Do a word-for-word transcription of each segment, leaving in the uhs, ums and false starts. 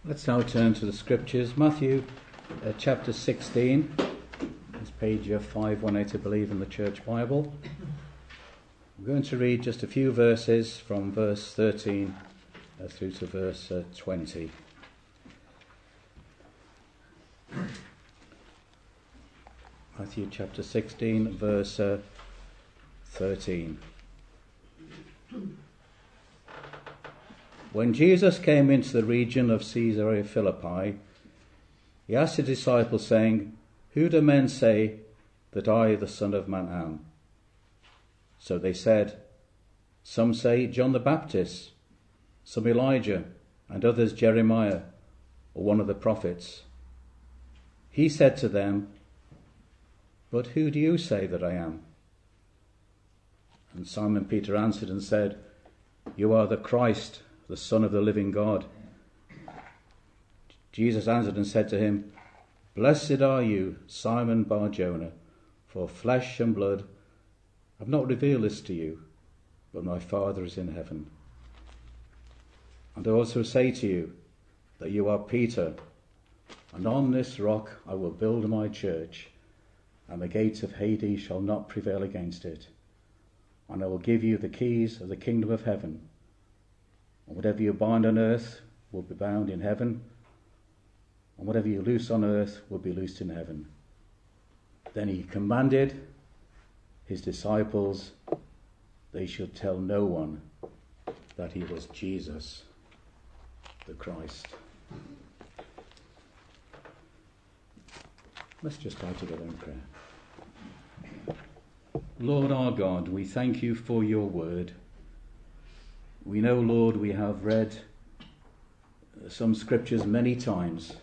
Let's now turn to the scriptures. Matthew uh, chapter sixteen. It's page five one eight, I believe, in the Church Bible. I'm going to read just a few verses from verse thirteen uh, through to verse uh, twenty. Matthew chapter sixteen, verse uh, thirteen. When Jesus came into the region of Caesarea Philippi, he asked his disciples, saying, "Who do men say that I, the Son of Man, am?" So they said, "Some say John the Baptist, some Elijah, and others Jeremiah, or one of the prophets." He said to them, "But who do you say that I am?" And Simon Peter answered and said, "You are the Christ, the Son of the living God." Jesus answered and said to him, "Blessed are you, Simon Bar-Jonah, for flesh and blood have not revealed this to you, but my Father is in heaven. And I also say to you that you are Peter, and on this rock I will build my church, and the gates of Hades shall not prevail against it. And I will give you the keys of the kingdom of heaven. And whatever you bind on earth will be bound in heaven, and whatever you loose on earth will be loosed in heaven." Then he commanded his disciples they should tell no one that he was Jesus the Christ. Let's just bow together in prayer. Lord our God, we thank you for your word. We know, Lord, we have read some scriptures many times.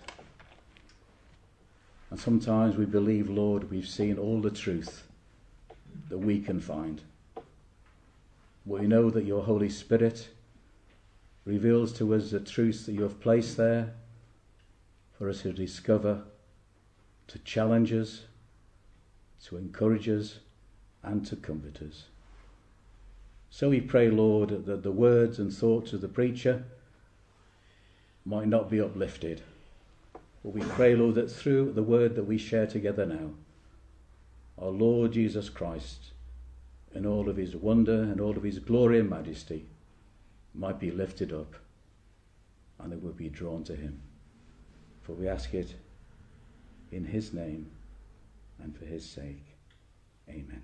And sometimes we believe, Lord, we've seen all the truth that we can find. We know that your Holy Spirit reveals to us the truths that you have placed there for us to discover, to challenge us, to encourage us, and to comfort us. So we pray, Lord, that the words and thoughts of the preacher might not be uplifted. But we pray, Lord, that through the word that we share together now, our Lord Jesus Christ, in all of his wonder and all of his glory and majesty, might be lifted up, and it will be drawn to him. For we ask it in his name and for his sake. Amen.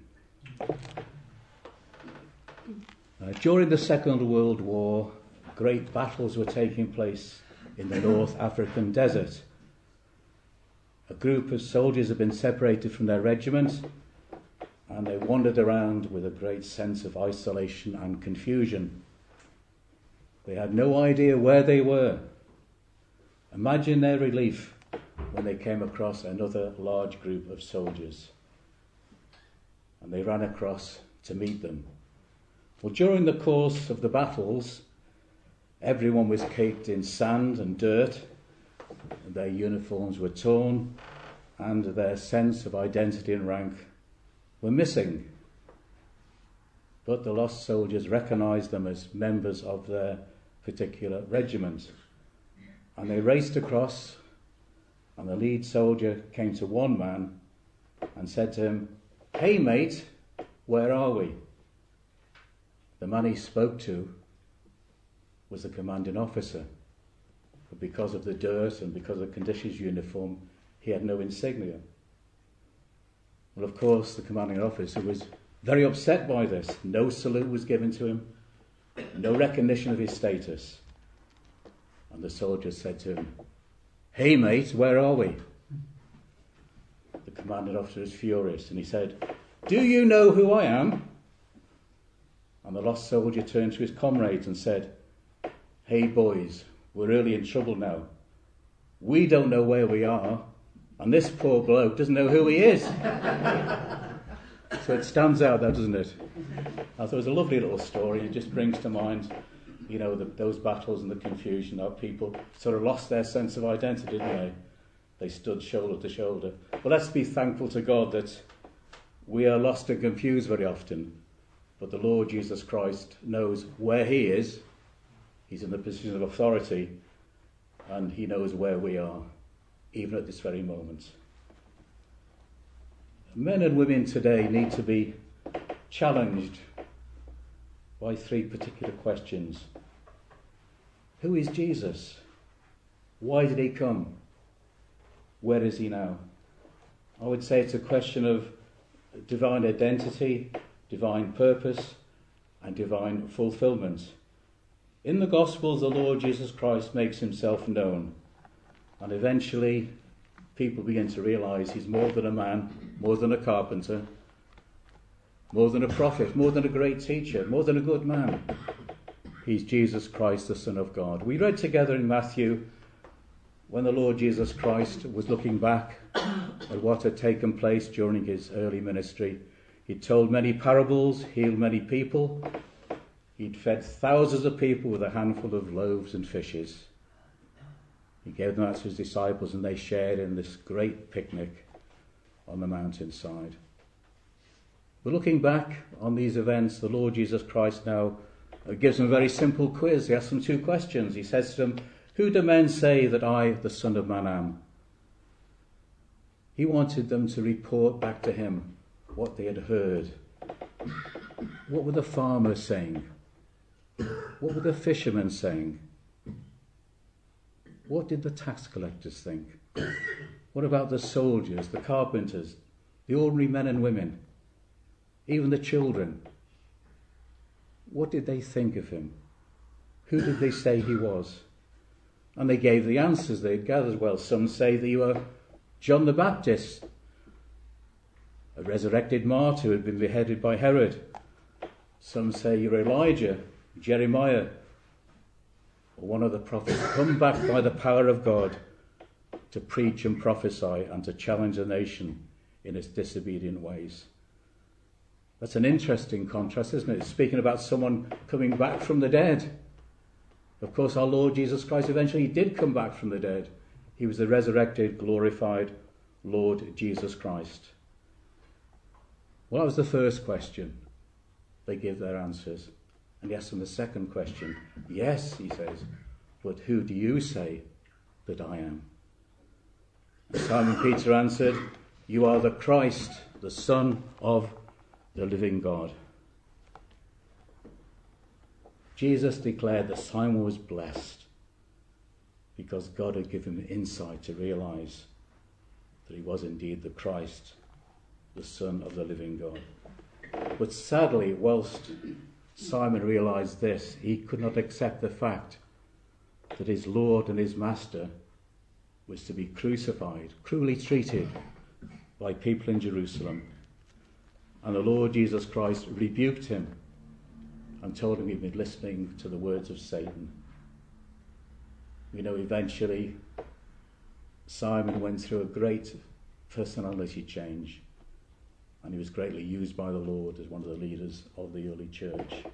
Uh, during the Second World War, great battles were taking place in the North African desert. A group of soldiers had been separated from their regiment, and they wandered around with a great sense of isolation and confusion. They had no idea where they were. Imagine their relief when they came across another large group of soldiers, and they ran across to meet them. Well, during the course of the battles, everyone was caked in sand and dirt, and their uniforms were torn, and their sense of identity and rank were missing. But the lost soldiers recognized them as members of their particular regiment, and they raced across, and the lead soldier came to one man and said to him, "Hey mate, where are we?" The man he spoke to was the commanding officer, but because of the dirt and because of the condition of his uniform, he had no insignia. Well, of course, the commanding officer was very upset by this. No salute was given to him, no recognition of his status. And the soldier said to him, "Hey mate, where are we?" The commanding officer was furious, and he said, "Do you know who I am?" And the lost soldier turned to his comrades and said, "Hey boys, we're really in trouble now. We don't know where we are, and this poor bloke doesn't know who he is." So it stands out there, doesn't it? I thought it was a lovely little story. It just brings to mind, you know, the, those battles and the confusion of people sort of lost their sense of identity, didn't they? They stood shoulder to shoulder. Well, let's be thankful to God that we are lost and confused very often, but the Lord Jesus Christ knows where he is. He's in the position of authority, and he knows where we are, even at this very moment. Men and women today need to be challenged by three particular questions. Who is Jesus? Why did he come? Where is he now? I would say it's a question of divine identity, divine purpose, and divine fulfillment. In the Gospels, the Lord Jesus Christ makes himself known, and eventually people begin to realise he's more than a man, more than a carpenter, more than a prophet, more than a great teacher, more than a good man. He's Jesus Christ, the Son of God. We read together in Matthew when the Lord Jesus Christ was looking back at what had taken place during his early ministry. He'd told many parables, healed many people. He'd fed thousands of people with a handful of loaves and fishes. He gave them out to his disciples, and they shared in this great picnic on the mountainside. But looking back on these events, the Lord Jesus Christ now gives them a very simple quiz. He asks them two questions. He says to them, "Who do men say that I, the Son of Man, am?" He wanted them to report back to him what they had heard. What were the farmers saying? What were the fishermen saying? What did the tax collectors think? What about the soldiers, the carpenters, the ordinary men and women, even the children? What did they think of him? Who did they say he was? And they gave the answers they had gathered. Well, some say that you were John the Baptist, a resurrected martyr who had been beheaded by Herod. Some say you're Elijah, Jeremiah, or one of the prophets come back by the power of God to preach and prophesy and to challenge the nation in its disobedient ways. That's an interesting contrast, isn't it? It's speaking about someone coming back from the dead. Of course, our Lord Jesus Christ eventually did come back from the dead. He was the resurrected, glorified Lord Jesus Christ. Well, that was the first question. They give their answers. And he asks them the second question. Yes, he says, but who do you say that I am? And Simon Peter answered, you are the Christ, the Son of the living God. Jesus declared that Simon was blessed because God had given him insight to realise that he was indeed the Christ, the Son of the living God. But sadly, whilst Simon realised this, he could not accept the fact that his Lord and his Master was to be crucified, cruelly treated by people in Jerusalem. And the Lord Jesus Christ rebuked him and told him he'd been listening to the words of Satan. We know eventually Simon went through a great personality change, and he was greatly used by the Lord as one of the leaders of the early church.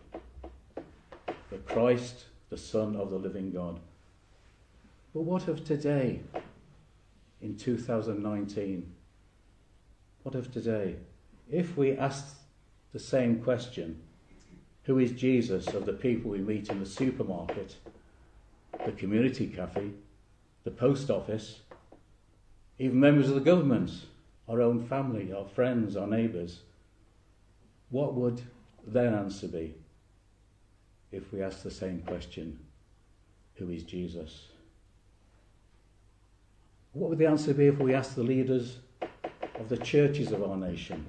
The Christ, the Son of the living God. But what of today, in two thousand nineteen? What of today? If we ask the same question, who is Jesus, of the people we meet in the supermarket, the community cafe, the post office, even members of the government, our own family, our friends, our neighbours, what would their answer be if we ask the same question, who is Jesus? What would the answer be if we asked the leaders of the churches of our nation?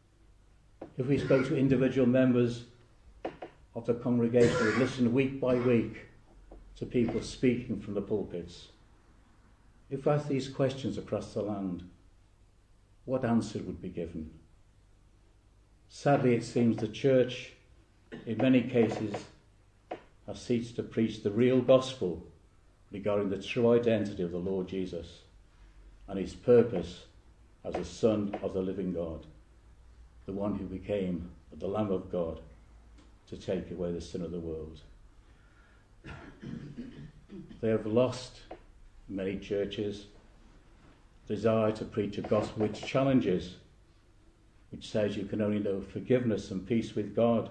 If we spoke to individual members of the congregation who would listen week by week to people speaking from the pulpits? If we asked these questions across the land, what answer would be given? Sadly, it seems the church, in many cases, has ceased to preach the real gospel regarding the true identity of the Lord Jesus and his purpose as the Son of the living God, the one who became the Lamb of God to take away the sin of the world. They have lost, many churches, desire to preach a gospel which challenges, which says you can only know forgiveness and peace with God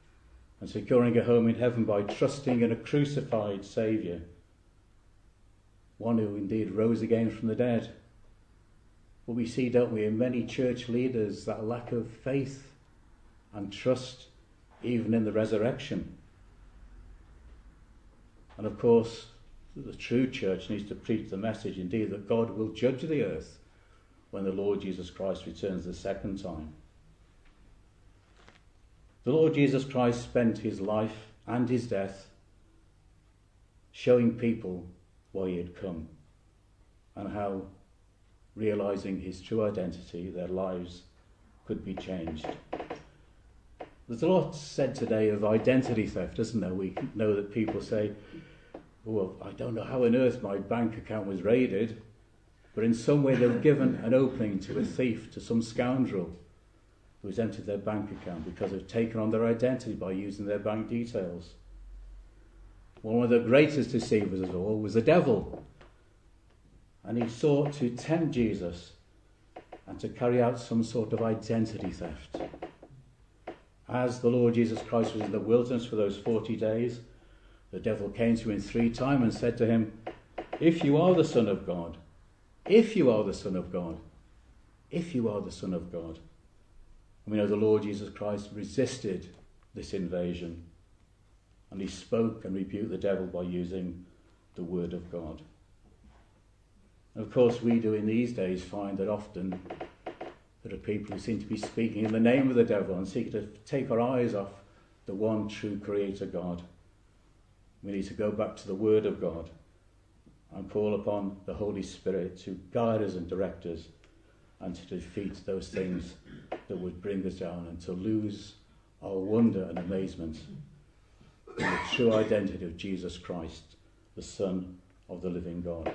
and securing a home in heaven by trusting in a crucified Saviour. one who indeed rose again from the dead. But we see, don't we, in many church leaders, that lack of faith and trust even in the resurrection. And of course, the true church needs to preach the message indeed that God will judge the earth when the Lord Jesus Christ returns the second time. The Lord Jesus Christ spent his life and his death showing people why he had come and how, realizing his true identity, their lives could be changed. There's a lot said today of identity theft, isn't there? We know that people say, well, I don't know how on earth my bank account was raided, but in some way they've given an opening to a thief, to some scoundrel who has emptied their bank account because they've taken on their identity by using their bank details. One of the greatest deceivers of all was the devil, and he sought to tempt Jesus and to carry out some sort of identity theft. As the Lord Jesus Christ was in the wilderness for those forty days, the devil came to him three times and said to him, if you are the Son of God, if you are the Son of God, if you are the Son of God. And we know the Lord Jesus Christ resisted this invasion, and he spoke and rebuked the devil by using the word of God. And of course, we do in these days find that often there are people who seem to be speaking in the name of the devil and seek to take our eyes off the one true Creator God. We need to go back to the Word of God and call upon the Holy Spirit to guide us and direct us and to defeat those things that would bring us down and to lose our wonder and amazement in the true identity of Jesus Christ, the Son of the living God.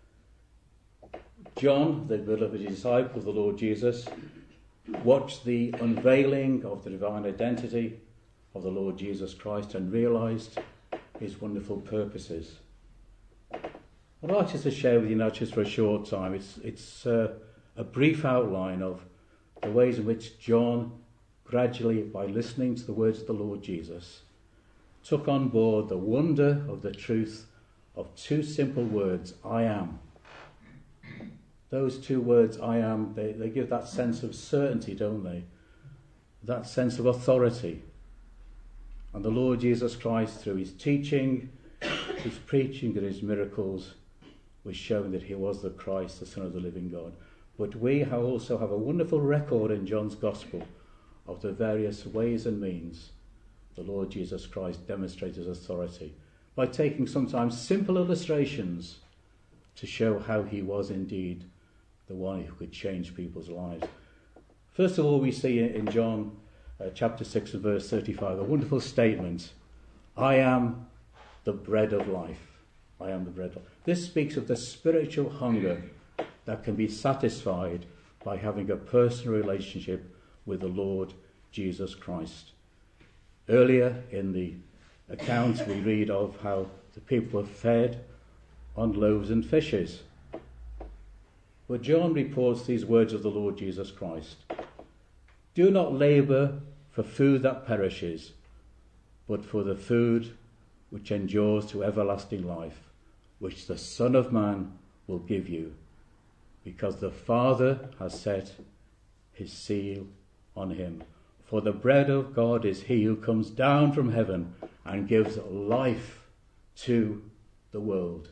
John, the beloved disciple of the Lord Jesus, watched the unveiling of the divine identity of the Lord Jesus Christ and realised his wonderful purposes. I'd like just to share with you now, just for a short time, it's, it's uh, a brief outline of the ways in which John gradually, by listening to the words of the Lord Jesus, took on board the wonder of the truth of two simple words, I am. Those two words, I am, they, they give that sense of certainty, don't they? That sense of authority. And the Lord Jesus Christ, through his teaching, his preaching and his miracles, was showing that he was the Christ, the Son of the living God. But we have also have a wonderful record in John's Gospel of the various ways and means the Lord Jesus Christ demonstrated his authority by taking sometimes simple illustrations to show how he was indeed the one who could change people's lives. First of all, we see in John uh, chapter six and verse thirty-five a wonderful statement, I am the bread of life. I am the bread of life. This speaks of the spiritual hunger that can be satisfied by having a personal relationship with the Lord Jesus Christ. Earlier in the accounts we read of how the people were fed on loaves and fishes. But John reports these words of the Lord Jesus Christ. Do not labour for food that perishes, but for the food which endures to everlasting life, which the Son of Man will give you, because the Father has set his seal on him. For the bread of God is he who comes down from heaven and gives life to the world.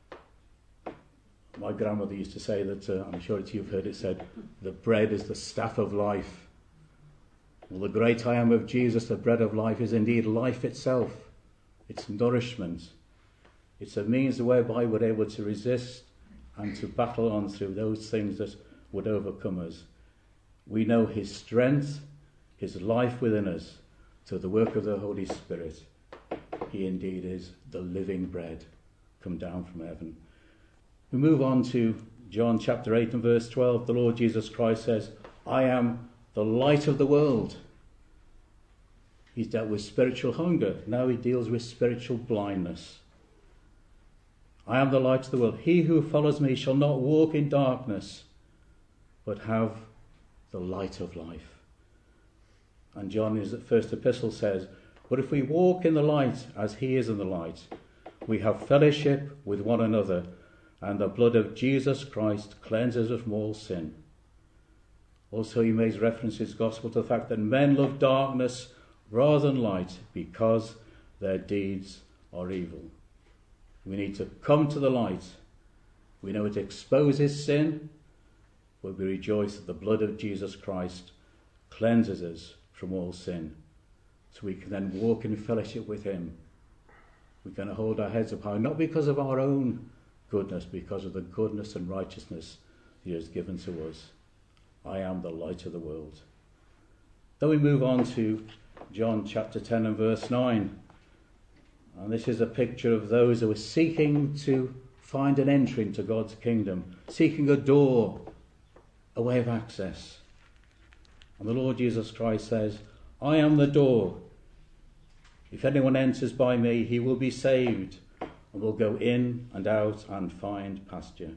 My grandmother used to say that, uh, I'm sure you've heard it said, the bread is the staff of life. Well, the great I am of Jesus, the bread of life, is indeed life itself. It's nourishment. It's a means whereby we're able to resist and to battle on through those things that would overcome us. We know his strength, his life within us, through the work of the Holy Spirit. He indeed is the living bread come down from heaven. We move on to John chapter eight and verse twelve. The Lord Jesus Christ says, I am the light of the world. He's dealt with spiritual hunger. Now he deals with spiritual blindness. I am the light of the world. He who follows me shall not walk in darkness, but have the light of life. And John in his first epistle says, but if we walk in the light as he is in the light, we have fellowship with one another, and the blood of Jesus Christ cleanses us from all sin. Also, he makes reference in his gospel to the fact that men love darkness rather than light because their deeds are evil. We need to come to the light. We know it exposes sin, but we rejoice that the blood of Jesus Christ cleanses us from all sin, so we can then walk in fellowship with him. We can hold our heads up high, not because of our own goodness, because of the goodness and righteousness he has given to us. I am the light of the world. Then we move on to John chapter ten and verse nine. And this is a picture of those who are seeking to find an entry into God's kingdom, seeking a door, a way of access. And the Lord Jesus Christ says, I am the door. If anyone enters by me, he will be saved and will go in and out and find pasture.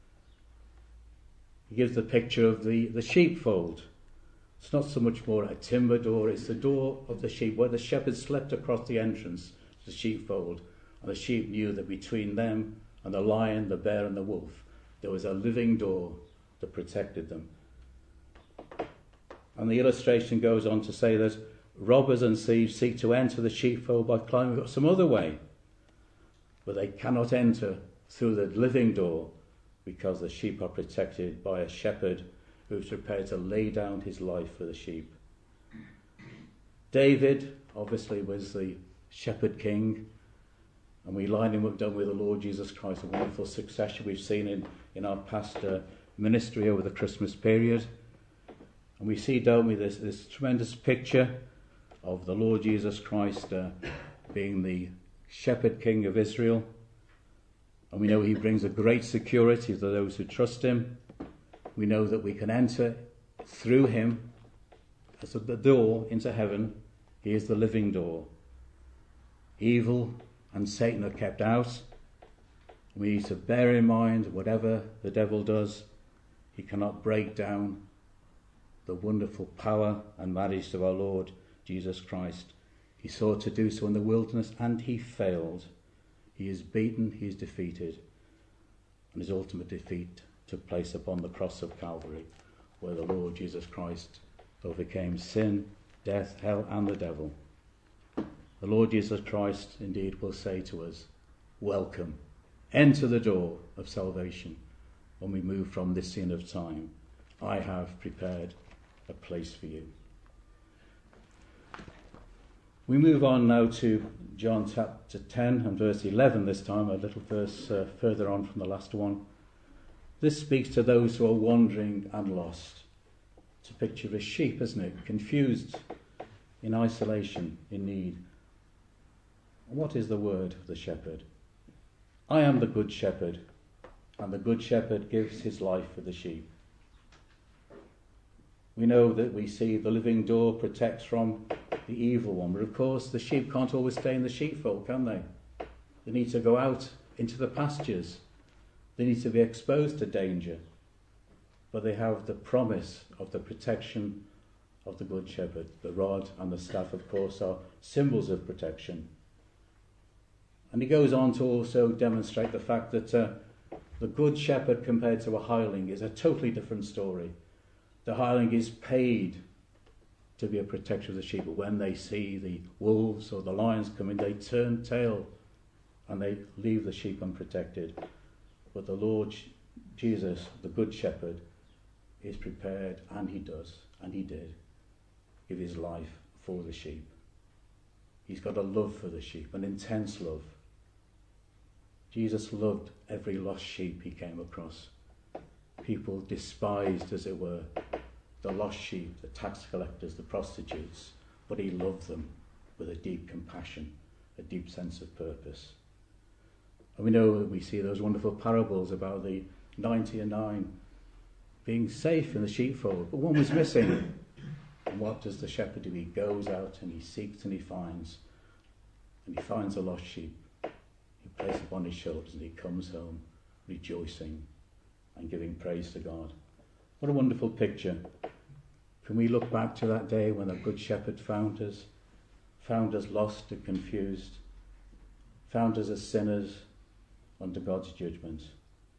He gives the picture of the, the sheepfold. It's not so much more a timber door, it's the door of the sheep, where the shepherd slept across the entrance to the sheepfold. And the sheep knew that between them and the lion, the bear and the wolf, there was a living door that protected them. And the illustration goes on to say that robbers and thieves seek to enter the sheepfold by climbing up some other way, but they cannot enter through the living door because the sheep are protected by a shepherd who is prepared to lay down his life for the sheep. David obviously was the shepherd king, and we line him up down with the Lord Jesus Christ, a wonderful succession we've seen in, in our past uh, ministry over the Christmas period. And we see, don't we, this, this tremendous picture of the Lord Jesus Christ uh, being the shepherd king of Israel. And we know he brings a great security to those who trust him. We know that we can enter through him as the door into heaven. He is the living door. Evil and Satan are kept out. We need to bear in mind, whatever the devil does, he cannot break down the wonderful power and majesty of our Lord Jesus Christ. He sought to do so in the wilderness and he failed. He is beaten, he is defeated, and his ultimate defeat took place upon the cross of Calvary, where the Lord Jesus Christ overcame sin, death, hell and the devil. The Lord Jesus Christ indeed will say to us, welcome, enter the door of salvation when we move from this scene of time. I have prepared a place for you. We move on now to John chapter ten and verse eleven this time, a little verse uh, further on from the last one. This speaks to those who are wandering and lost. It's a picture of a sheep, isn't it? Confused, in isolation, in need. What is the word of the shepherd? I am the good shepherd, and the good shepherd gives his life for the sheep. We know that we see the living door protects from the evil one, but of course the sheep can't always stay in the sheepfold, can they? They need to go out into the pastures. They need to be exposed to danger, but they have the promise of the protection of the good shepherd. The rod and the staff, of course, are symbols of protection. And he goes on to also demonstrate the fact that uh, the good shepherd compared to a hireling is a totally different story. The hireling is paid to be a protector of the sheep, but when they see the wolves or the lions coming, they turn tail and they leave the sheep unprotected. But the Lord Jesus, the good shepherd, is prepared, and he does, and he did, give his life for the sheep. He's got a love for the sheep, an intense love. Jesus loved every lost sheep he came across. People despised, as it were, the lost sheep, the tax collectors, the prostitutes, but he loved them with a deep compassion, a deep sense of purpose. And we know that we see those wonderful parables about the ninety and nine being safe in the sheepfold, but one was missing. And what does the shepherd do? He goes out and he seeks and he finds, and he finds a lost sheep. He places it upon his shoulders and he comes home rejoicing and giving praise to God. What a wonderful picture. Can we look back to that day when the good shepherd found us, found us lost and confused, found us as sinners under God's judgment,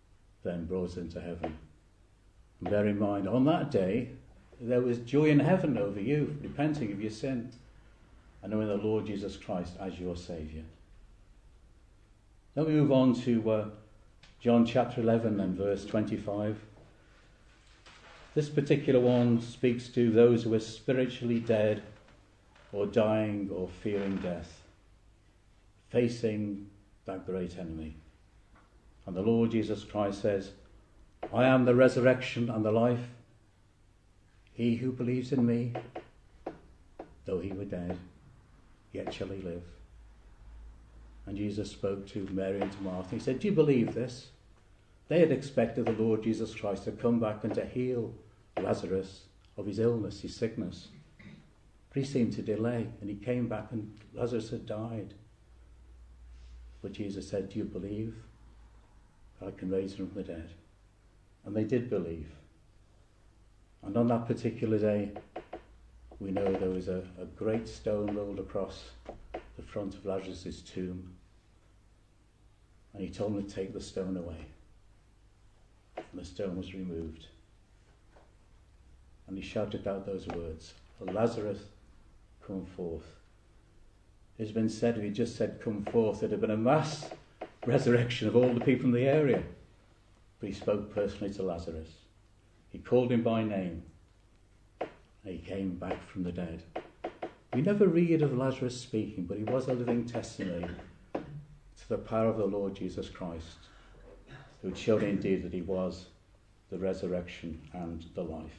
then brought into heaven. And bear in mind, on that day, there was joy in heaven over you, repenting of your sin and knowing the Lord Jesus Christ as your Saviour. Then we move on to uh, John chapter eleven and verse twenty-five. This particular one speaks to those who are spiritually dead or dying or fearing death, facing that great enemy. And the Lord Jesus Christ says, I am the resurrection and the life. He who believes in me, though he were dead, yet shall he live. And Jesus spoke to Mary and to Martha. He said, do you believe this? They had expected the Lord Jesus Christ to come back and to heal Lazarus of his illness, his sickness. But he seemed to delay, and he came back and Lazarus had died. But Jesus said, do you believe that I can raise him from the dead? And they did believe. And on that particular day, we know there was a, a great stone rolled across the front of Lazarus' tomb. And he told them to take the stone away. And the stone was removed. And he shouted out those words, Lazarus, come forth. It's been said, if he just said come forth, there'd have been a mass resurrection of all the people in the area. But he spoke personally to Lazarus. He called him by name. And he came back from the dead. We never read of Lazarus speaking, but he was a living testimony to the power of the Lord Jesus Christ, who showed indeed that he was the resurrection and the life.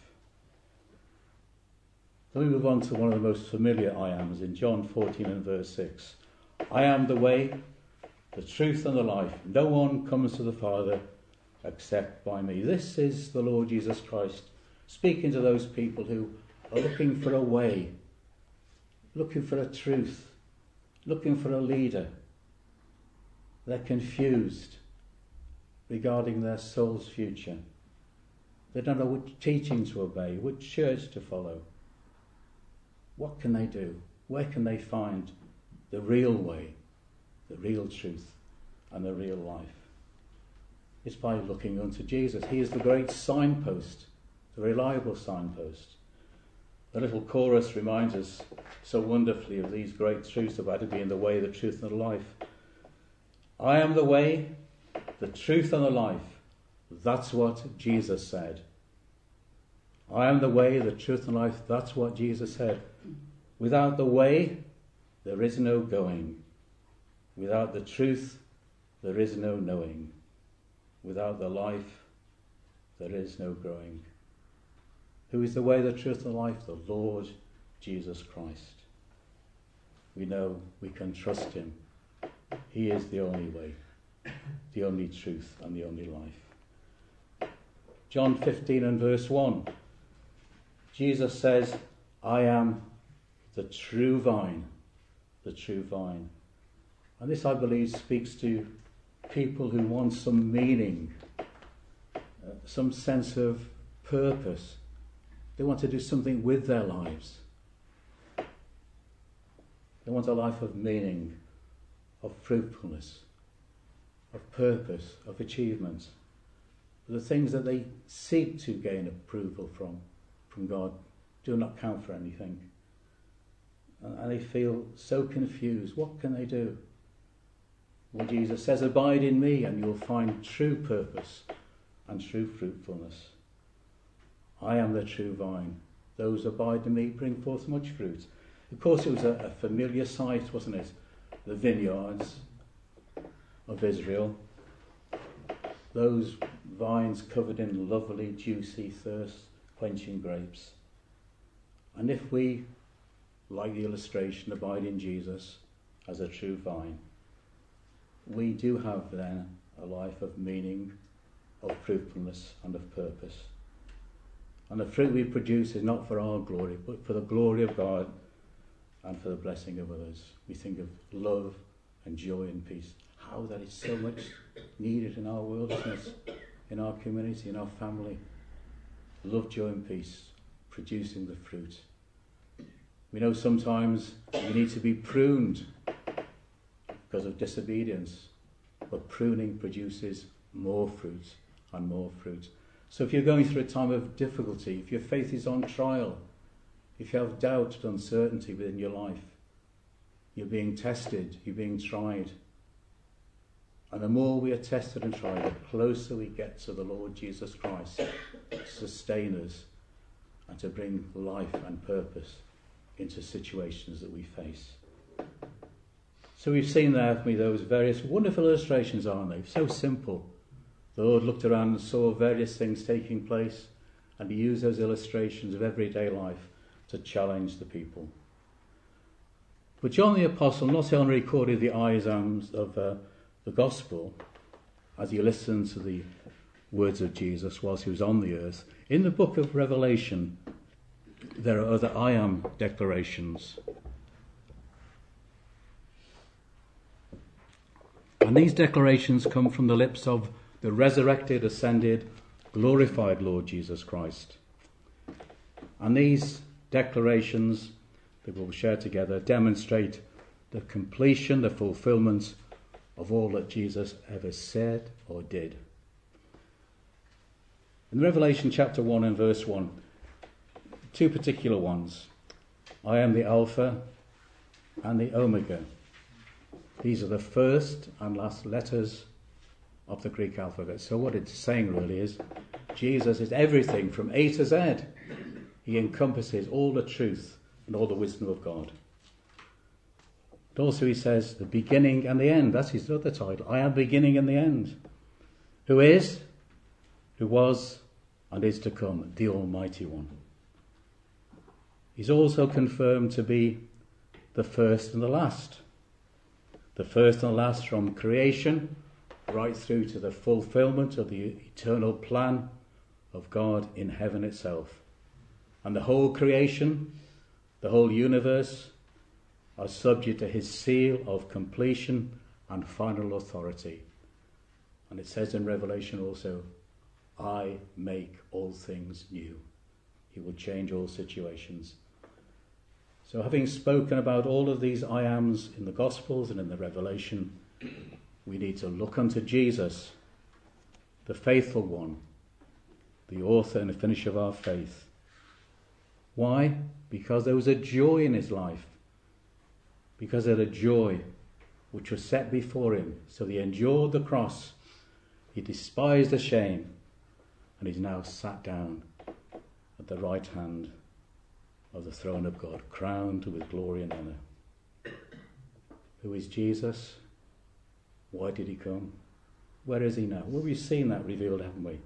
Then we move on to one of the most familiar I ams in John fourteen and verse six. I am the way, the truth and the life. No one comes to the Father except by me. This is the Lord Jesus Christ speaking to those people who are looking for a way, looking for a truth, looking for a leader. They're confused regarding their soul's future. They don't know which teaching to obey, which church to follow. What can they do? Where can they find the real way, the real truth, and the real life? It's by looking unto Jesus. He is the great signpost, the reliable signpost. The little chorus reminds us so wonderfully of these great truths about it being the way, the truth, and the life. I am the way, the truth, and the life. That's what Jesus said. I am the way, the truth, and life. That's what Jesus said. Without the way, there is no going. Without the truth, there is no knowing. Without the life, there is no growing. Who is the way, the truth, and the life? The Lord Jesus Christ. We know we can trust him. He is the only way, the only truth, and the only life. John fifteen and verse one. Jesus says, I am the true vine, the true vine. And this, I believe, speaks to people who want some meaning, uh, some sense of purpose. They want to do something with their lives. They want a life of meaning, of fruitfulness, of purpose, of achievement. The things that they seek to gain approval from, from God, do not count for anything. And, and they feel so confused. What can they do? Well, Jesus says, abide in me and you'll find true purpose and true fruitfulness. I am the true vine. Those who abide in me bring forth much fruit. Of course, it was a, a familiar sight, wasn't it? The vineyards of Israel. Those vines covered in lovely, juicy, thirst-quenching grapes. And if we, like the illustration, abide in Jesus as a true vine, we do have then a life of meaning, of fruitfulness, and of purpose. And the fruit we produce is not for our glory, but for the glory of God and for the blessing of others. We think of love and joy and peace. How that is so much needed in our world, isn't it? In our community, in our family. Love, joy and peace, producing the fruit. We know sometimes we need to be pruned because of disobedience, but pruning produces more fruit and more fruit. So if you're going through a time of difficulty, if your faith is on trial, if you have doubt and uncertainty within your life, you're being tested, you're being tried. And the more we are tested and tried, the closer we get to the Lord Jesus Christ to sustain us and to bring life and purpose into situations that we face. So we've seen there for me those various wonderful illustrations, aren't they? So simple. The Lord looked around and saw various things taking place, and he used those illustrations of everyday life to challenge the people. But John the Apostle not only recorded the items of uh, the gospel as he listened to the words of Jesus whilst he was on the earth. In the book of Revelation, there are other I am declarations. And these declarations come from the lips of the resurrected, ascended, glorified Lord Jesus Christ. And these declarations that we'll share together demonstrate the completion, the fulfillment of all that Jesus ever said or did. In Revelation chapter one and verse one, two particular ones. I am the Alpha and the Omega. These are the first and last letters of the Greek alphabet. So what it's saying really is Jesus is everything from A to Z. He encompasses all the truth and all the wisdom of God. But also he says the beginning and the end. That's his other title. I am the beginning and the end. Who is, who was, and is to come, the Almighty One. He's also confirmed to be the first and the last. The first and the last from creation right through to the fulfillment of the eternal plan of God in heaven itself. And the whole creation, the whole universe, are subject to his seal of completion and final authority. And it says in Revelation also, I make all things new. He will change all situations. So having spoken about all of these I ams in the Gospels and in the Revelation, we need to look unto Jesus, the faithful one, the author and the finisher of our faith. Why? Because there was a joy in his life. Because of the joy which was set before him. So he endured the cross. He despised the shame. And he's now sat down at the right hand of the throne of God, crowned with glory and honour. Who is Jesus? Why did he come? Where is he now? Well, we've seen that revealed, haven't we?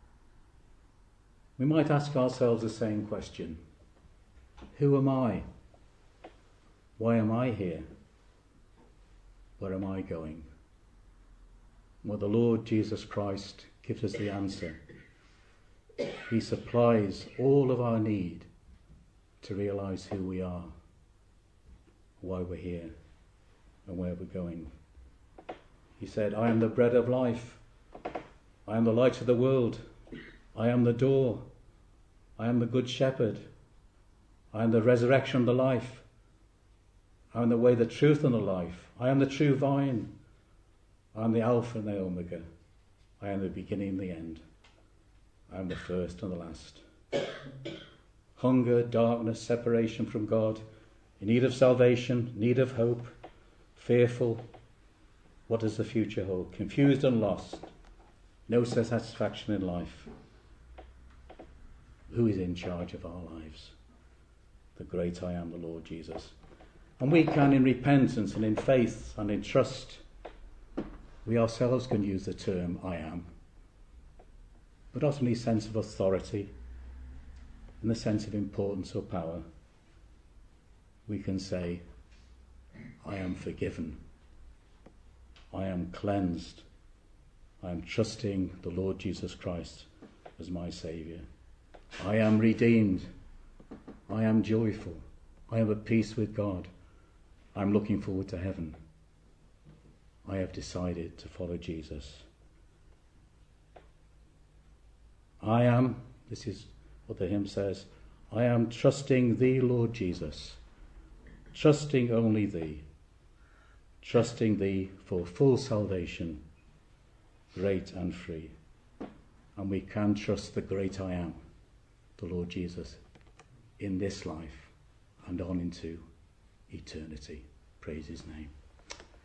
We might ask ourselves the same question. Who am I? Why am I here? Where am I going? Well, the Lord Jesus Christ gives us the answer. He supplies all of our need to realise who we are, why we're here, and where we're going. He said, I am the bread of life. I am the light of the world. I am the door. I am the good shepherd. I am the resurrection and the life. I am the way, the truth, and the life. I am the true vine. I am the Alpha and the Omega. I am the beginning and the end. I am the first and the last. Hunger, darkness, separation from God, in need of salvation, need of hope, fearful. What does the future hold? Confused and lost. No satisfaction in life. Who is in charge of our lives? The great I am, the Lord Jesus. And we can, in repentance and in faith and in trust, we ourselves can use the term I am. But not in the sense of authority, in the sense of importance or power. We can say, I am forgiven. I am cleansed. I am trusting the Lord Jesus Christ as my Saviour. I am redeemed. I am joyful. I am at peace with God. I am looking forward to heaven. I have decided to follow Jesus. I am, this is what the hymn says, I am trusting thee, Lord Jesus, trusting only thee, trusting thee for full salvation, great and free. and we can trust the great I am, the Lord Jesus, in this life and on into eternity. Praise his name.